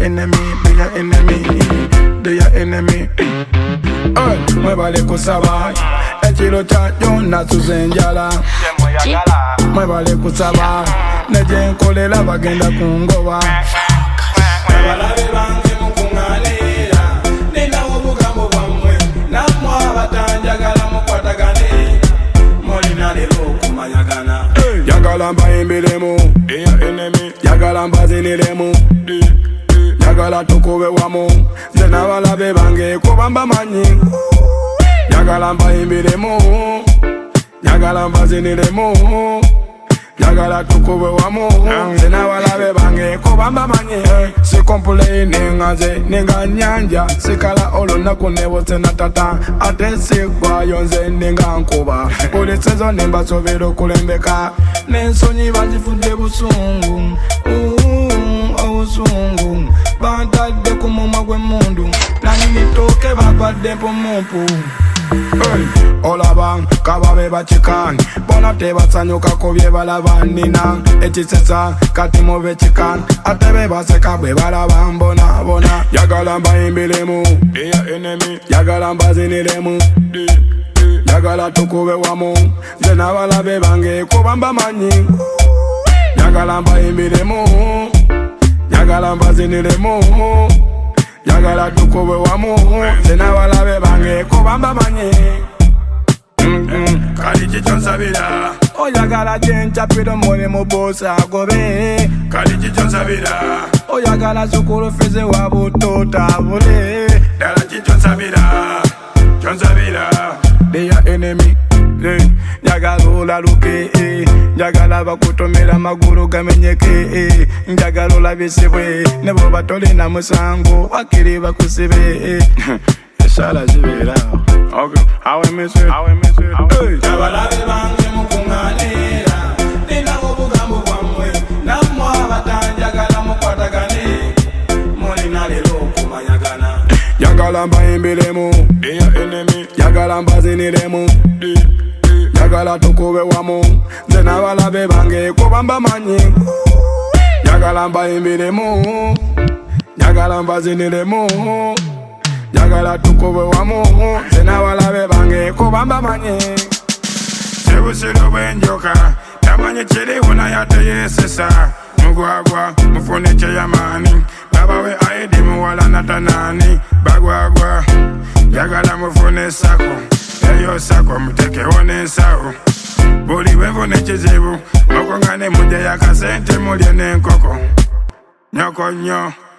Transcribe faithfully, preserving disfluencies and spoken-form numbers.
enemy, they your enemy, they your enemy. Oi, mwebale kusaba, ekiro kya Jona tuzenjala. Mwebale kusaba, neje nkolela bagenda kungoba. Abalabe bange mukunganira, nina obugambo bwamwe, namwe abatanjagala mukwatagane. Molina lero kumanyagana. Yagala mbayimbiremu, eya enemy. Yagala mbaziniremu, yagala tukube wamu. Nze n'abalabe bange kuba mbamanyi. Yagala mbayimbiremu, yagala mbaziniremu, yagala tukube wamu. Nze n'abalabe bange kuba mbamanyi. Sikomplaine nze ninga nyanja, sikala olunaku nebose natata. Ate sigwayo nze ninga nkuba, buli season nembasobera okulembeka. N'ensonyi banzifudde busungu, obusungu bantadde ku mumwa gw'emmundu, nannyinitooke bagwadde mpumumpu. Olaba kababe bakikani, bona tebasanyuka ku bye balaba nina. Ekisesa kati mube kikani, ate be baseka bwe balaba mbona bona. Yagala mbayimbiremu, eya enemy. Yagala mbaziniremu, yagala tukube wamu. Nze n'abalabe bange kuba mbamanyi. Yagala mbayimbiremu, yagala mbaziniremu, yagala tukube wamu. Nze n'abalabe bange kuba mbamanyi. Kali chicho nsabira, oyagala jenchapira mulimu bosi agobe. Kali chicho nsabira, oyagala sukulu feze wabutota bule. Dala chicho nsabira, chonsabira. They your enemy, njagala olaluke, njagala bakutomera magulu gamenyeke, njagala olabisibwe ne bwoba tolina musango wakiri bakusibe. Eshala zibera. Okay, how I miss it, how I miss it. Abalabe bange mukunganira, nina obugambo bwamwe, namwe abatanjagala mukwatagane. Molina lero kumanyagana. Yagala mbayimbiremu, eya enemy. Yagala mbaziniremu, yagala tukube wamu. Nze n'abalabe bange kuba mbamanyi. Yagala mbayimbiremu, yagala mbaziniremu, yagala tukube wamu. Nze n'abalabe bange kuba mbamanyi. Sebusiro bw'enjoka, tamanyi kiriwo naye ate yeesesa. Mugwagwa mufune kyeyamaani, babawe aidi muwala natanani. Bagwagwa yagala mufune sako, eyo sako mutekewo n'ensawo. Buli bwefuna ekizibu mukongane mujje yakasente mulye n'enkoko. Nyoko nnyo.